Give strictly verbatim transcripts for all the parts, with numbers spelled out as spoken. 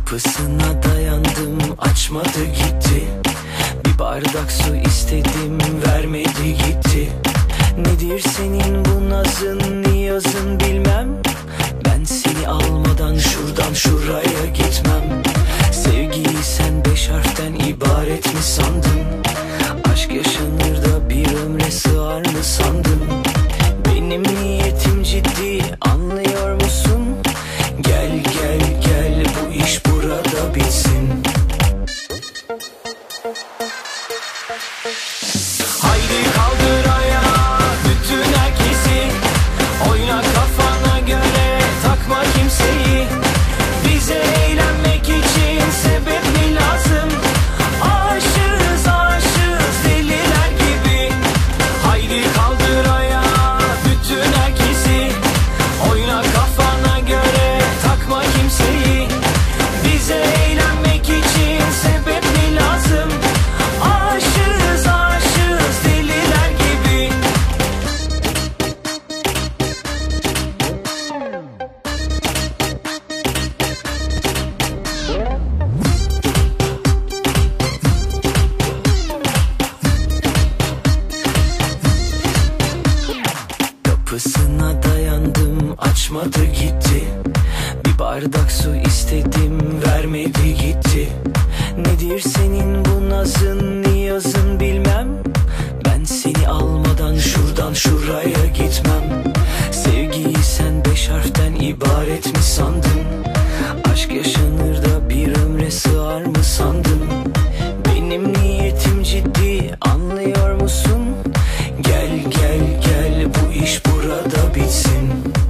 Kapısına dayandım, açmadı gitti. Bir bardak su istedim, vermedi gitti. Nedir senin bu nazın, niyazın bilmem. Ben seni almadan şuradan şuraya gitmem. Sevgiyi sen beş harften ibaret mi sandın? Aşk yaşanır da bir ömre sığar mı sandın? Benim niyetim ciddi, anlıyor musun? Gel gel gel, bu iş burada bitsin. Haydi kaldır ayağa bütün herkesi, oyna kafana göre, takma kimseyi. Bize eğlenmek için sebep mi lazım? Aşığız aşığız deliler gibi. Haydi kaldır ayağa bütün herkesi, oyna kafana göre, takma kimseyi. Bize eğlenmek için sebep mi lazım? Aşığız aşığız deliler gibi. Kapısına dayandım, açmadı gitti. Bir bardak su istedim, vermedi gitti. Nedir senin bu nazın, niyazın bilmem. Ben seni almadan şuradan şuraya gitmem. Sevgiyi sen beş harften ibaret mi sandın? Aşk yaşanır da bir ömre sığar mı sandın? Benim niyetim ciddi, anlıyor musun? Gel gel gel, bu iş burada bitsin.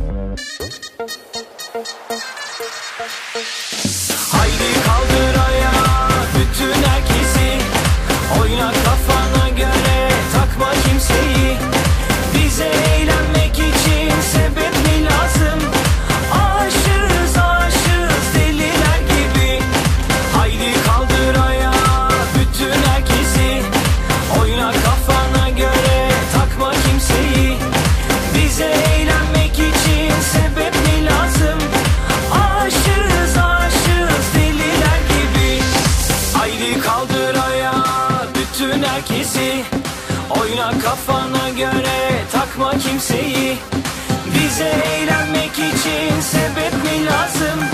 Haydi kaldır ayağa bütün herkesi, oyna kafana göre, takma kimseyi. Bize eğlenmek için sebep mi lazım? Aşığız aşığız deliler gibi. Haydi kaldır ayağa bütün herkesi, oyna kafana göre, takma kimseyi. Bize eğlenmek için sebep mi lazım? Aşığız aşığız deliler gibi. Haydi kaldır ayağa bütün herkesi, oyna kafana göre, takma kimseyi. Bize eğlenmek için sebep mi lazım?